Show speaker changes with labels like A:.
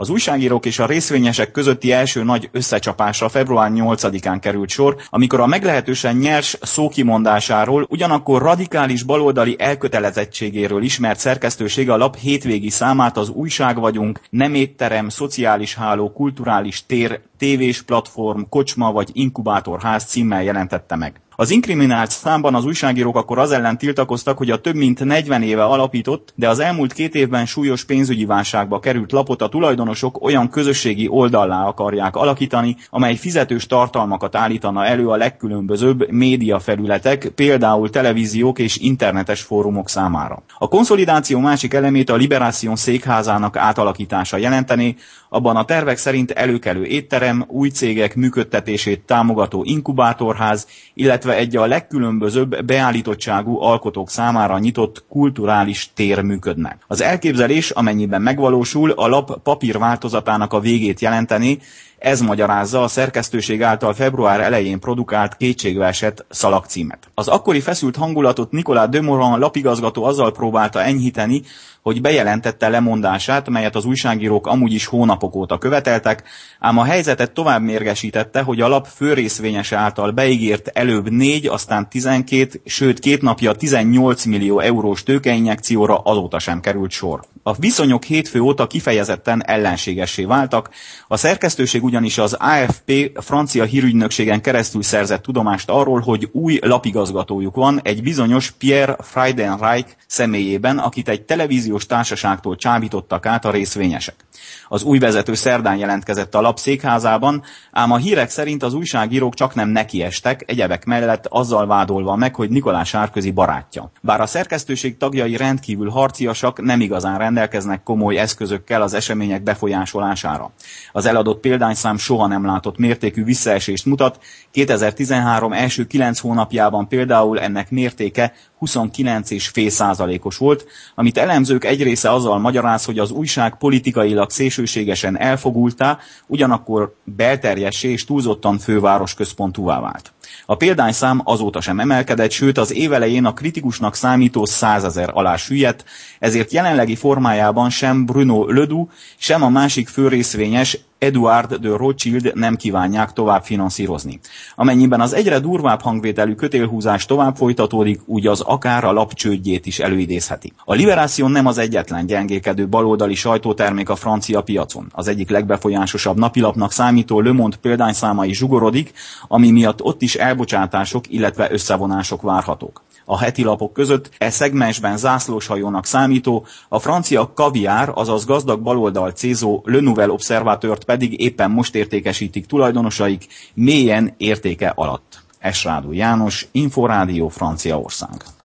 A: Az újságírók és a részvényesek közötti első nagy összecsapásra február 8-án került sor, amikor a meglehetősen nyers szókimondásáról, ugyanakkor radikális baloldali elkötelezettségéről ismert szerkesztősége a lap hétvégi számát az Újság vagyunk, nem étterem, szociális háló, kulturális tér, tévés platform, kocsma vagy inkubátorház címmel jelentette meg. Az inkriminált számban az újságírók akkor az ellen tiltakoztak, hogy a több mint 40 éve alapított, de az elmúlt 2 évben súlyos pénzügyi válságba került lapot a tulajdonosok olyan közösségi oldallá akarják alakítani, amely fizetős tartalmakat állítana elő a legkülönbözőbb médiafelületek, például televíziók és internetes fórumok számára. A konszolidáció másik elemét a Liberation székházának átalakítása jelenteni, abban a tervek szerint előkelő étterem, új cégek működtetését támogató inkubátorház, illetve egy a legkülönbözőbb beállítottságú alkotók számára nyitott kulturális tér működne. Az elképzelés, amennyiben megvalósul, a lap papírváltozatának a végét jelenteni, ez magyarázza a szerkesztőség által február elején produkált kétségbeesett szalagcímet. Az akkori feszült hangulatot Nicolas Demorand lapigazgató azzal próbálta enyhíteni, hogy bejelentette lemondását, melyet az újságírók amúgy is hónapok óta követeltek, ám a helyzetet tovább mérgesítette, hogy a lap főrészvényese által beígért előbb 4, aztán 12, sőt 2 napja 18 millió eurós tőkeinjekcióra azóta sem került sor. A viszonyok hétfő óta kifejezetten ellenségessé váltak, a szerkesztőség ugyanis az AFP francia hírügynökségen keresztül szerzett tudomást arról, hogy új lapigazgatójuk van, egy bizonyos Pierre Freudenreich személyében, akit egy televíziós társaságtól csábítottak át a részvényesek. Az új vezető szerdán jelentkezett a lap székházában, ám a hírek szerint az újságírók csaknem nekiestek, egyebek mellett azzal vádolva meg, hogy Nicolas Sarkozy barátja. Bár a szerkesztőség tagjai rendkívül harciasak, nem igazán rendelkeznek komoly eszközökkel az események befolyásolására. Az eladott példányszám soha nem látott mértékű visszaesést mutat, 2013 első 9 hónapjában például ennek mértéke 29,5%-os volt, amit elemzők egy része azzal magyaráz, hogy az újság politikailag szélsőségesen elfogultá, ugyanakkor belterjessé és túlzottan fővárosközpontúvá vált. A példányszám azóta sem emelkedett, sőt az évelején a kritikusnak számító 100 000 alá süllyedt, ezért jelenlegi formájában sem Bruno Ledoux, sem a másik főrészvényes Eduard de Rothschild nem kívánják tovább finanszírozni. Amennyiben az egyre durvább hangvételű kötélhúzás tovább folytatódik, úgy az akár a lap csődjét is előidézheti. A Liberation nem az egyetlen gyengélkedő baloldali sajtótermék a francia piacon. Az egyik legbefolyásosabb napilapnak számító Le Monde példányszáma is zsugorodik, ami miatt ott is elbocsátások, illetve összevonások várhatók. A heti lapok között szegmensben zászlóshajónak számító, a francia kaviár, azaz gazdag baloldal célzó Le Nouvel Observatort pedig éppen most értékesítik tulajdonosaik mélyen értéke alatt. Esrádó János, Inforádió, Franciaország.